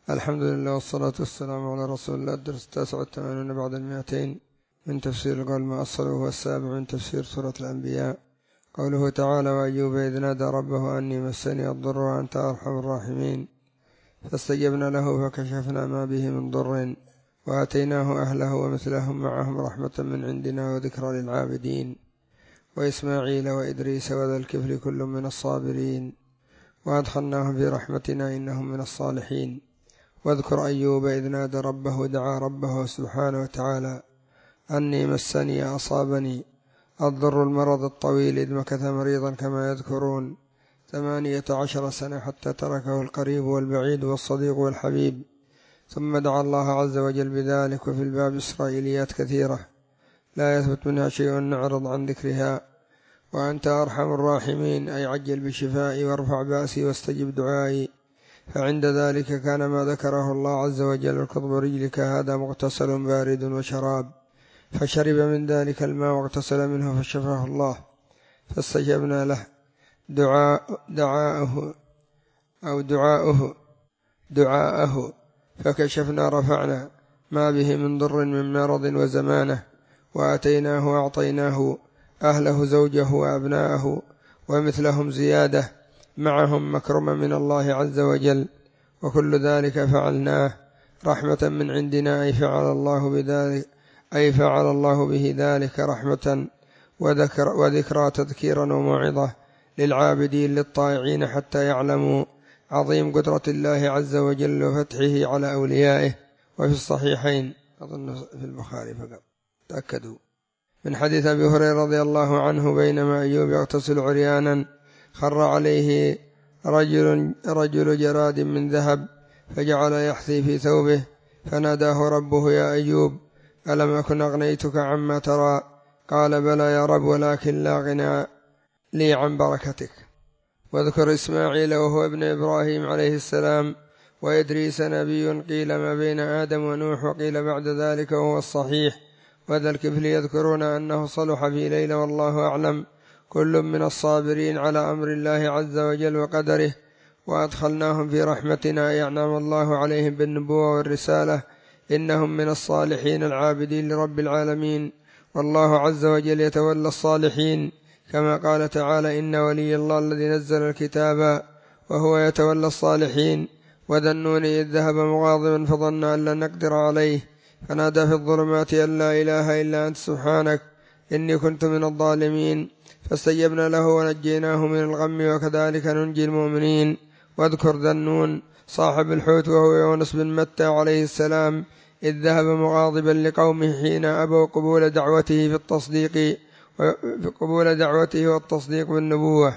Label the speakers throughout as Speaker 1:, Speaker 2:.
Speaker 1: الحمد لله والصلاة والسلام على رسول الله. الدرس 89 بعد 200 من تفسير القول ما أصله هو 7 من تفسير سورة الأنبياء. قوله تعالى: وأيوب إذ نادى ربه أني مسني الضر وأنت أرحم الراحمين فاستجبنا له فكشفنا ما به من ضر وآتيناه أهله ومثلهم معهم رحمة من عندنا وذكرى للعابدين. وإسماعيل وإدريس وذا الكفل كل من الصابرين وأدخلناهم في رحمتنا إنهم من الصالحين. واذكر أيوب إذ نادى ربه دعا ربه سبحانه وتعالى أني مسني أصابني الضر المرض الطويل إذ مكث مريضا كما يذكرون 18 سنة حتى تركه القريب والبعيد والصديق والحبيب، ثم دعا الله عز وجل بذلك. وفي الباب إسرائيليات كثيرة لا يثبت منها شيء نعرض عن ذكرها. وأنت أرحم الراحمين أي عجل بشفائي وارفع بأسي واستجب دعائي. فعند ذلك كان ما ذكره الله عز وجل: اركض برجلك هذا مغتسل بارد وشراب، فشرب من ذلك الماء واغتسل منه فشفاه الله، فاستجبنا له دعاءه فكشفنا رفعنا ما به من ضر من مرض وزمانه، وآتيناه وأعطيناه أهله زوجه وأبناءه ومثلهم زيادة معهم مكرمة من الله عز وجل. وكل ذلك فعلناه رحمة من عندنا أي فعل الله به ذلك رحمة وذكرى تذكيرا وموعظة للعابدين للطائعين حتى يعلموا عظيم قدرة الله عز وجل وفتحه على أوليائه. وفي الصحيحين أظن في البخاري فقط تأكدوا من حديث أبي هريرة رضي الله عنه: بينما أيوب يغتسل عريانا خر عليه رجل جراد من ذهب فجعل يحثي في ثوبه فناداه ربه: يا أيوب ألم أكن أغنيتك عما ترى؟ قال: بلى يا رب ولكن لا غنى لي عن بركتك. واذكر إسماعيل وهو ابن إبراهيم عليه السلام، وإدريس نبي قيل ما بين آدم ونوح وقيل بعد ذلك وهو الصحيح. وذا الكفل يذكرون أنه صلح في ليلة والله أعلم. كل من الصابرين على أمر الله عز وجل وقدره. وأدخلناهم في رحمتنا ينعم الله عليهم بالنبوة والرسالة إنهم من الصالحين العابدين لرب العالمين. والله عز وجل يتولى الصالحين كما قال تعالى: إن ولي الله الذي نزل الكتاب وهو يتولى الصالحين. وذا النون إذ ذهب مغاضبا فظن أن لن نقدر عليه فنادى في الظلمات أن لا إله إلا أنت سبحانك إني كنت من الظالمين فاستجبنا له ونجيناه من الغم وكذلك ننجي المؤمنين. واذكر ذا النون صاحب الحوت وهو يونس بن متى عليه السلام إذ ذهب مغاضبا لقومه حين أبوا قبول دعوته والتصديق بالنبوة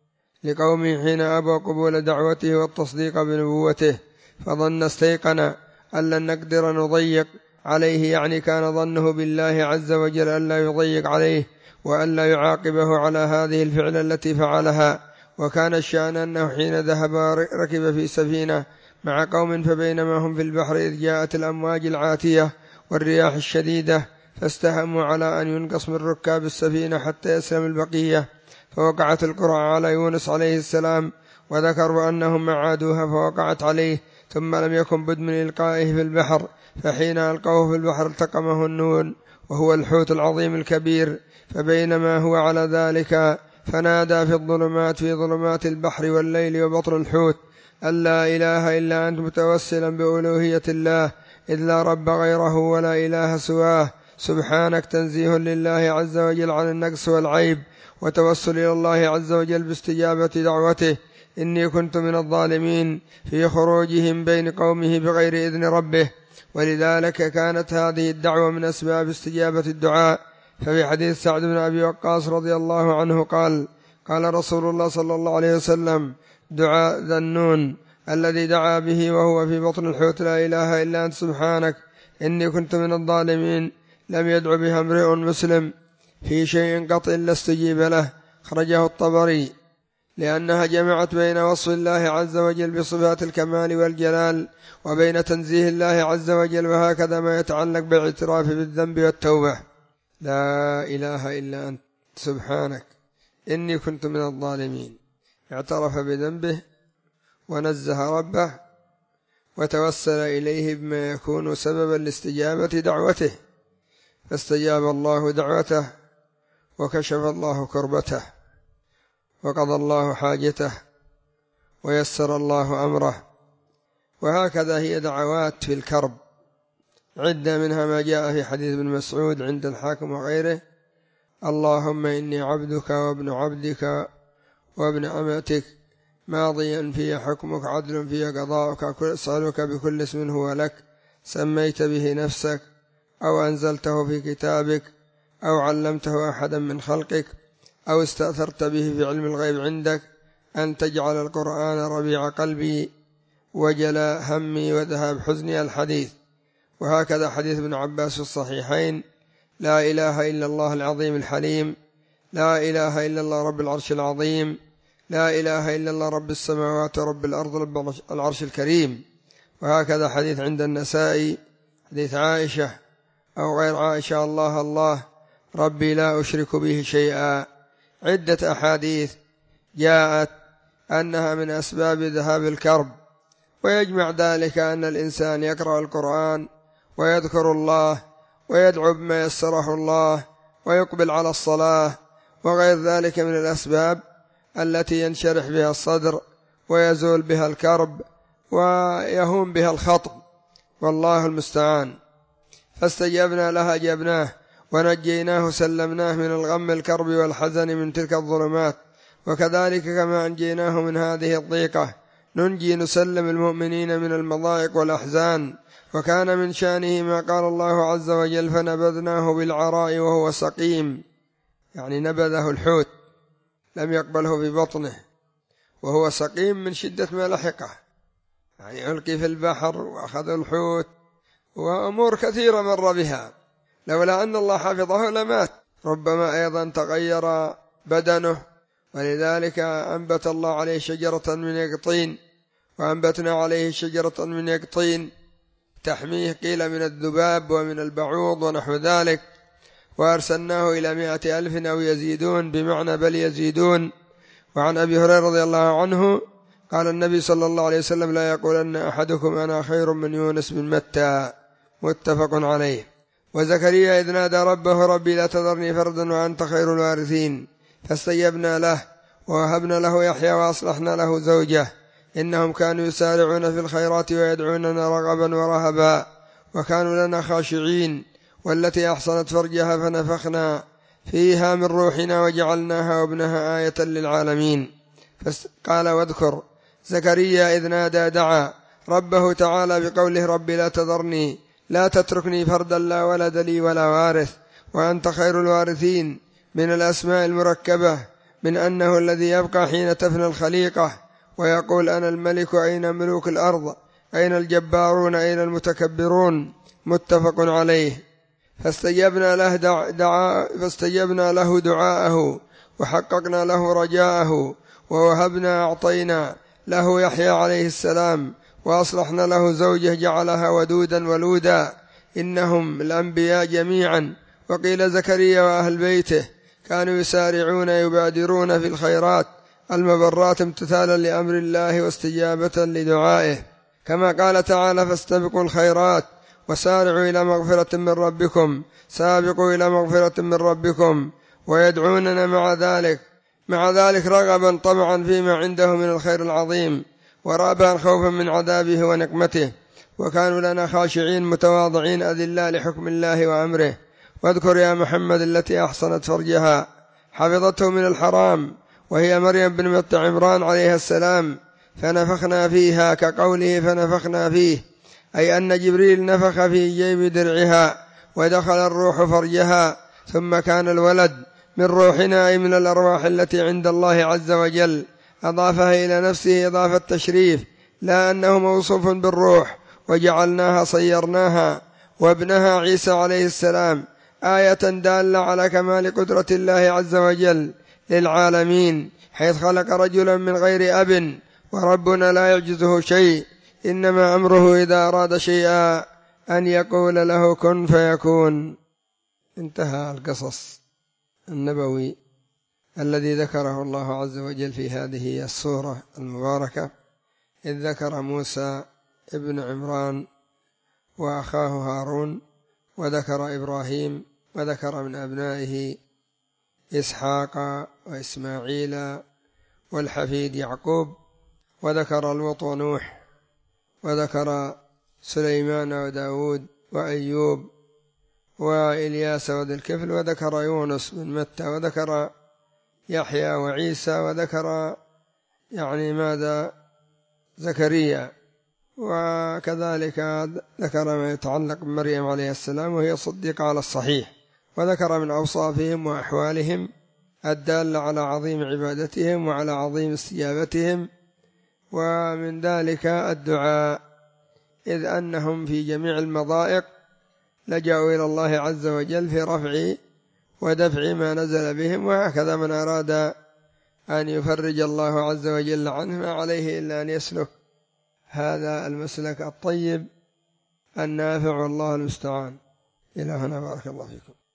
Speaker 1: بنبوته فظن استيقن أن لن نقدر نضيق عليه، يعني كان ظنه بالله عز وجل أن لا يضيق عليه وأن لا يعاقبه على هذه الفعلة التي فعلها. وكان الشأن أنه حين ذهب ركب في سفينة مع قوم فبينما هم في البحر إذ جاءت الأمواج العاتية والرياح الشديدة فاستهموا على أن ينقص من ركاب السفينة حتى يسلم البقية، فوقعت القرعة على يونس عليه السلام، وذكروا أنهم عادوها فوقعت عليه، ثم لم يكن بد من إلقائه في البحر، فحين ألقوه في البحر التقمه النون وهو الحوت العظيم الكبير. فبينما هو على ذلك فنادى في ظلمات البحر والليل وبطن الحوت أن لا إله إلا أنت، متوسلا بألوهية الله إذ لا رب غيره ولا إله سواه، سبحانك، تنزيه لله عز وجل عن النقص والعيب، وتوسل إلى الله عز وجل باستجابة دعوته: إني كنت من الظالمين، في خروجهم بين قومه بغير إذن ربه. ولذلك كانت هذه الدعوة من أسباب استجابة الدعاء. ففي حديث سعد بن أبي وقاص رضي الله عنه قال رسول الله صلى الله عليه وسلم: دعاء ذا النون الذي دعا به وهو في بطن الحوت لا إله إلا أنت سبحانك إني كنت من الظالمين لم يدع بها امرئ مسلم في شيء قط إلا استجيب له. خرجه الطبري لأنها جمعت بين وصف الله عز وجل بصفات الكمال والجلال وبين تنزيه الله عز وجل، وهكذا ما يتعلق بالاعتراف بالذنب والتوبة: لا إله إلا أنت سبحانك إني كنت من الظالمين. اعترف بذنبه ونزه ربه وتوسل إليه بما يكون سببا لاستجابة دعوته، فاستجاب الله دعوته وكشف الله كربته وقضى الله حاجته ويسر الله أمره. وهكذا هي دعوات في الكرب عدة، منها ما جاء في حديث ابن مسعود عند الحاكم وغيره: اللهم إني عبدك وابن عبدك وابن أمتك ماضيا في حكمك عدل في قضاؤك، أسألك بكل اسم هو لك سميت به نفسك أو أنزلته في كتابك أو علمته أحدا من خلقك أو استأثرت به في علم الغيب عندك أن تجعل القرآن ربيع قلبي وجلاء همي وذهاب حزني. الحديث. وهكذا حديث ابن عباس في الصحيحين: لا إله إلا الله العظيم الحليم، لا إله إلا الله رب العرش العظيم، لا إله إلا الله رب السماوات ورب الأرض رب العرش الكريم. وهكذا حديث عند النسائي حديث عائشة أو غير عائشة: الله الله ربي لا أشرك به شيئا. عدة أحاديث جاءت أنها من أسباب ذهاب الكرب، ويجمع ذلك أن الإنسان يقرأ القرآن ويذكر الله ويدعو بما يسره الله ويقبل على الصلاة وغير ذلك من الأسباب التي ينشرح بها الصدر ويزول بها الكرب ويهون بها الخطب، والله المستعان. فاستجبنا لها أجبناه ونجيناه سلمناه من الغم الكرب والحزن من تلك الظلمات. وكذلك كما أنجيناه من هذه الضيقة ننجي نسلم المؤمنين من المضايق والأحزان. وكان من شأنه ما قال الله عز وجل: فنبذناه بالعراء وهو سقيم، يعني نبذه الحوت لم يقبله في بطنه وهو سقيم من شدة ما لحقه، يعني ألقي في البحر وأخذ الحوت وأمور كثيرة مر بها، لولا أن الله حفظه لمات. ربما أيضا تغير بدنه، ولذلك أنبت الله عليه شجرة من يقطين، وأنبتنا عليه شجرة من يقطين تحميه قيل من الذباب ومن البعوض ونحو ذلك. وأرسلناه إلى 100,000 أو يزيدون، بمعنى بل يزيدون. وعن أبي هريرة رضي الله عنه قال النبي صلى الله عليه وسلم: لا يقولن أحدكم أنا خير من يونس بن متى، متفق عليه. وزكريا إذ نادى ربه: ربي لا تذرني فردا وأنت خير الوارثين، فاستجبنا له ووهبنا له يحيى وأصلحنا له زوجه، إنهم كانوا يسارعون في الخيرات ويدعوننا رغبا ورهبا وكانوا لنا خاشعين. والتي أحصنت فرجها فنفخنا فيها من روحنا وجعلناها وابنها آية للعالمين. قال: واذكر زكريا إذ نادى دعا ربه تعالى بقوله: رب لا تذرني، لا تتركني فردا لا ولد لي ولا وارث وأنت خير الوارثين، من الأسماء المركبة، من أنه الذي يبقى حين تفنى الخليقة ويقول: أنا الملك، أين ملوك الأرض، أين الجبارون، أين المتكبرون، متفق عليه. فاستجبنا له دعاءه وحققنا له رجاءه ووهبنا أعطينا له يحيى عليه السلام وأصلحنا له زوجه جعلها ودودا ولودا، إنهم الأنبياء جميعا. وقيل زكريا وأهل بيته كانوا يسارعون يبادرون في الخيرات المبرات امتثالا لأمر الله واستجابة لدعائه، كما قال تعالى: فاستبقوا الخيرات وسارعوا إلى مغفرة من ربكم، سابقوا إلى مغفرة من ربكم. ويدعوننا مع ذلك رغبا طمعا فيما عنده من الخير العظيم، ورهبا خوفا من عذابه ونقمته. وكانوا لنا خاشعين متواضعين أذلاء لحكم الله وأمره. واذكر يا محمد التي أحصنت فرجها حفظته من الحرام، وهي مريم بنت عمران عليها السلام، فنفخنا فيها، كقوله فنفخنا فيه، أي أن جبريل نفخ في جيب درعها ودخل الروح فرجها، ثم كان الولد من روحنا، أي من الأرواح التي عند الله عز وجل، أضافها إلى نفسه إضافة تشريف، لا أنه موصوف بالروح. وجعلناها صيرناها وابنها عيسى عليه السلام آية دالة على كمال قدرة الله عز وجل للعالمين، حيث خلق رجلا من غير أب، وربنا لا يعجزه شيء، إنما أمره إذا أراد شيئا أن يقول له كن فيكون. انتهى القصص النبوي الذي ذكره الله عز وجل في هذه السورة المباركة، إذ ذكر موسى ابن عمران وأخاه هارون، وذكر إبراهيم، وذكر من أبنائه إسحاق وإسماعيل والحفيد يعقوب، وذكر لوط ونوح، وذكر سليمان وداود وأيوب وإلياس وذي الكفل، وذكر يونس بن متى، وذكر يحيى وعيسى، وذكر ماذا زكريا، وكذلك ذكر ما يتعلق بمريم عليه السلام وهي صديقة على الصحيح، وذكر من أوصافهم وأحوالهم الدالة على عظيم عبادتهم وعلى عظيم استجابتهم، ومن ذلك الدعاء، إذ أنهم في جميع المضائق لجأوا إلى الله عز وجل في رفع ودفع ما نزل بهم، وهكذا من أراد أن يفرج الله عز وجل عنه ما عليه إلا أن يسلك هذا المسلك الطيب النافع، والله المستعان. إلى هنا، بارك الله فيكم.